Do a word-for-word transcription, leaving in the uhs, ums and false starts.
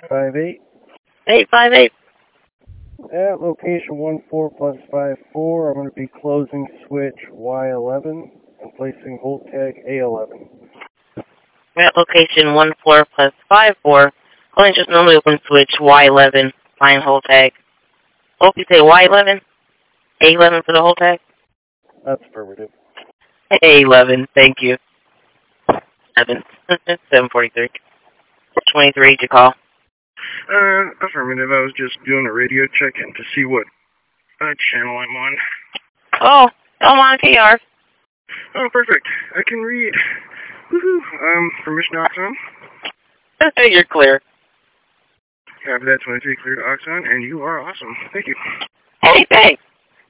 five eight. eight five eight. At location one four plus five four, I'm going to be closing switch Y eleven and placing hold tag A eleven. At location one four plus five four, calling just normally open switch Y eleven, line hold tag. Oh, you say Y eleven? A eleven for the hold tag? That's affirmative. A eleven, thank you. seven. seven forty-three. twenty-three to call. Uh, affirmative. I was just doing a radio check-in to see what uh, channel I'm on. Oh, I'm on K R. Oh, perfect. I can read. Woohoo. Um, permission to Oxon? You're clear. Copy that, twenty-three, clear to Oxon, and you are awesome. Thank you. Hey, thanks.